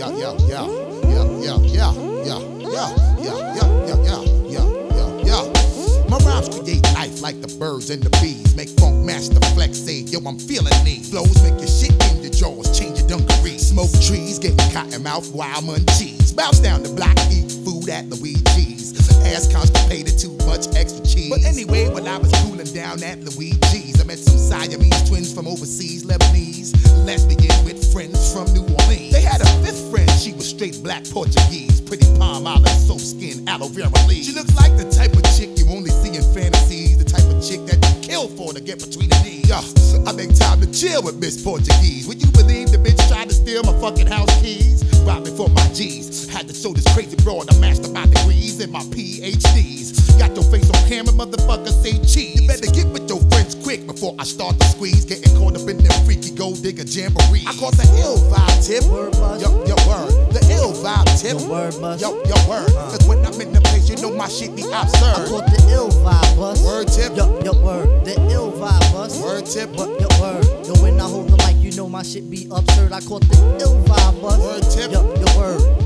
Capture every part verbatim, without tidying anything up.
yeah, yeah, yeah, yeah, yeah, yeah, yeah, yeah, yeah, yeah, yeah, yeah, yeah, yeah. My rhymes create life like the birds and the bees. Make funk master flex say, yo, I'm feeling these. Flows make your shit in your drawers, change your dungarees. Smoke trees, getting cotton mouth, wild munchies. Bounce down the block, eat food at Luigi's. Ass constipated, too much extra cheese. But anyway, when I was cooling down at Luigi's, I met some Siamese twins from overseas, Lebanese, lesbian with friends from New Orleans. They had a fifth friend, she was straight black Portuguese, pretty palm olive, soap skin, aloe vera leaves. She looks like the type of chick you only see in fantasies, the type of chick that you kill for to get between the knees. Yeah, I make time to chill with Miss Portuguese. Would you believe the bitch tried to steal my fucking house keys? Robbing for my G's. Had to show this crazy broad I mastered my degrees and my P H Ds. Got your face on camera, motherfucker, say cheese. You better get with your friends quick before I start to squeeze. Getting caught up in them freaky gold digger jamboree. I caught the ill vibe tip. Word buzz. Yo, yo, word. The ill vibe tip. Yo, word buzz. Yo, yo, word. Cause when I'm in the place, you know my shit be I absurd. caught the ill vibe bus. Word tip. Yo, yo, word. The ill vibe bus. Word tip. What, yo, word. Yo, when I hold the mic, you know my shit be absurd. I caught the ill vibe bus. Word tip. Yo, yo, word.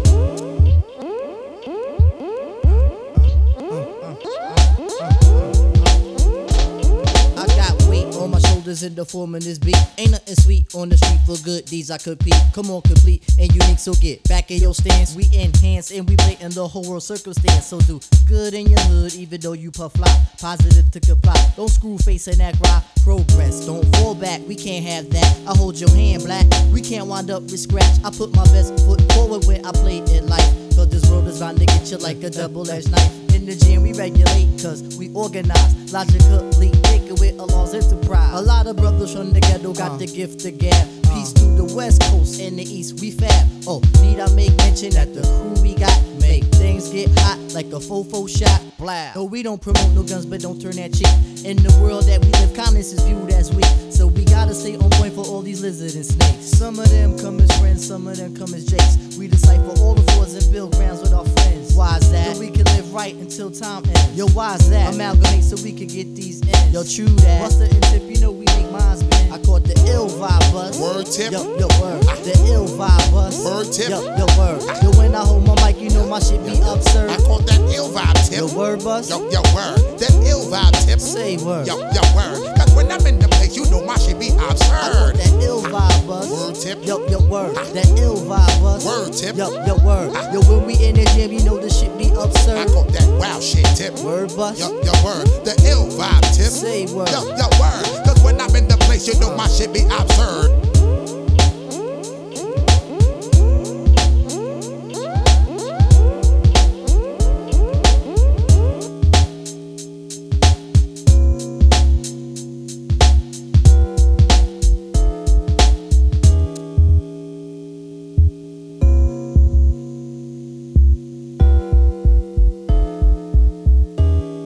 I got weight on my shoulders in the form of this beat. Ain't nothing sweet on the street for good deeds I compete. Come on, complete and unique, so get back in your stance. We enhance and we play in the whole world circumstance. So do good in your hood, even though you puff flop. Positive to comply. Don't screw face and act right. Progress, don't fall back. We can't have that. I hold your hand, black. We can't wind up with scratch. I put my best foot forward when I play it life. Cause this world is bound to get you like a double-edged knife. In the gym we regulate, cause we organize. Logically, take it with a law's enterprise. A lot of brothers from the ghetto got the gift to gab. Peace to the west coast and the east, we fab. Oh, need I make mention that the crew we got make things get hot like a fofo shot. Blah. No, we don't promote no guns, but don't turn that cheek. In the world that we live, kindness is viewed as weak. So we gotta stay on point for all these lizards and snakes. Some of them come as friends, some of them come as jakes. We decipher all the flaws and build grounds with our friends. Why's that? So we can live right until time ends. Yo, why's that? Amalgamate so we can get these ends. Yo, true that. What's the tip? You know we make minds bend. I caught the ill vibe bus. Word tip. Yo, yo, word. The ill vibe bus. Word tip. Yo, yo, word. Yo, when I hold my mic, you know my shit be absurd. I caught that ill vibe tip. Yo, word bus. Yo, yo, word. That ill vibe tip. Say word. Yo, yo, word. Cause when I'm in the place, you know my shit be I caught absurd. that ill vibe bus. Word tip. Yo, yo, word. That ill vibe bus. Word tip. Yo, yo, word. Yo, when we in the gym, you know the shit be I absurd. caught that wow shit tip. Word bus. Yo, yo, word. The ill vibe tip. Say word. Yo, yo, word. Cause when I'm in the place, you know my shit be absurd.